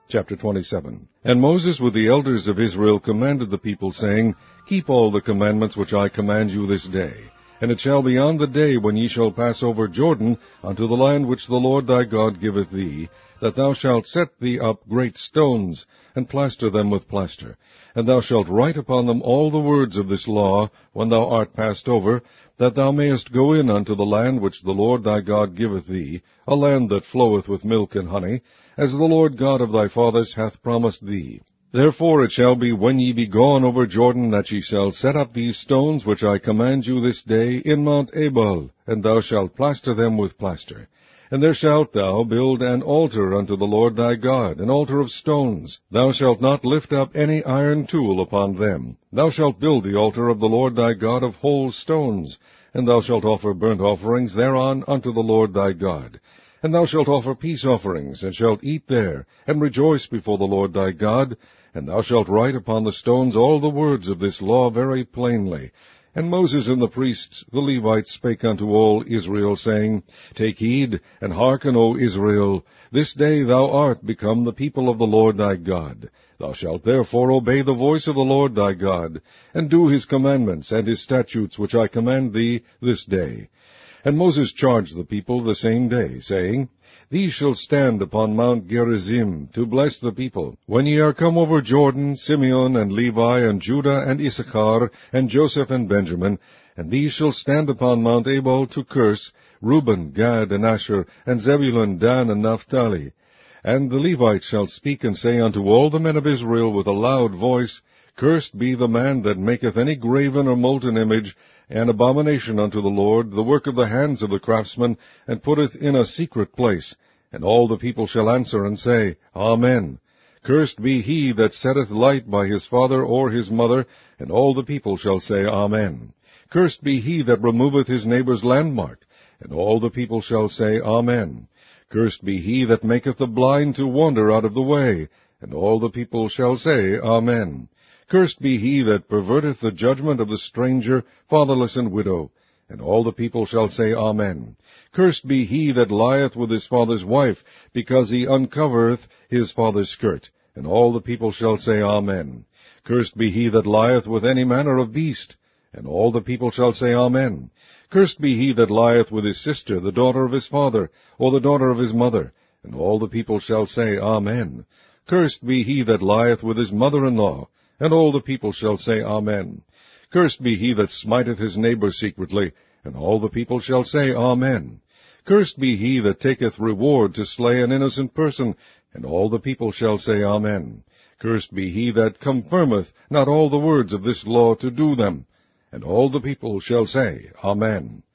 Chapter 27. And Moses with the elders of Israel commanded the people, saying, Keep all the commandments which I command you this day. And it shall be on the day when ye shall pass over Jordan unto the land which the Lord thy God giveth thee, that thou shalt set thee up great stones, and plaster them with plaster. And thou shalt write upon them all the words of this law, when thou art passed over, that thou mayest go in unto the land which the Lord thy God giveth thee, a land that floweth with milk and honey, as the Lord God of thy fathers hath promised thee. Therefore it shall be, when ye be gone over Jordan, that ye shall set up these stones which I command you this day in Mount Ebal, and thou shalt plaster them with plaster. And there shalt thou build an altar unto the Lord thy God, an altar of stones. Thou shalt not lift up any iron tool upon them. Thou shalt build the altar of the Lord thy God of whole stones, and thou shalt offer burnt offerings thereon unto the Lord thy God. And thou shalt offer peace offerings, and shalt eat there, and rejoice before the Lord thy God. And thou shalt write upon the stones all the words of this law very plainly. And Moses and the priests, the Levites, spake unto all Israel, saying, Take heed, and hearken, O Israel. This day thou art become the people of the Lord thy God. Thou shalt therefore obey the voice of the Lord thy God, and do his commandments and his statutes which I command thee this day. And Moses charged the people the same day, saying, These shall stand upon Mount Gerizim, to bless the people. When ye are come over Jordan, Simeon and Levi and Judah and Issachar and Joseph and Benjamin, and these shall stand upon Mount Ebal to curse, Reuben, Gad, and Asher, and Zebulun, Dan, and Naphtali. And the Levites shall speak and say unto all the men of Israel with a loud voice, Cursed be the man that maketh any graven or molten image, an abomination unto the Lord, the work of the hands of the craftsman, and putteth in a secret place. And all the people shall answer and say, Amen. Cursed be he that setteth light by his father or his mother, and all the people shall say, Amen. Cursed be he that removeth his neighbour's landmark, and all the people shall say, Amen. Cursed be he that maketh the blind to wander out of the way, and all the people shall say, Amen. Cursed be he that perverteth the judgment of the stranger, fatherless, and widow. And all the people shall say, Amen. Cursed be he that lieth with his father's wife, because he uncovereth his father's skirt. And all the people shall say, Amen. Cursed be he that lieth with any manner of beast. And all the people shall say, Amen. Cursed be he that lieth with his sister, the daughter of his father, or the daughter of his mother. And all the people shall say, Amen. Cursed be he that lieth with his mother-in-law. And all the people shall say, Amen. Cursed be he that smiteth his neighbor secretly. And all the people shall say, Amen. Cursed be he that taketh reward to slay an innocent person. And all the people shall say, Amen. Cursed be he that confirmeth not all the words of this law to do them. And all the people shall say, Amen.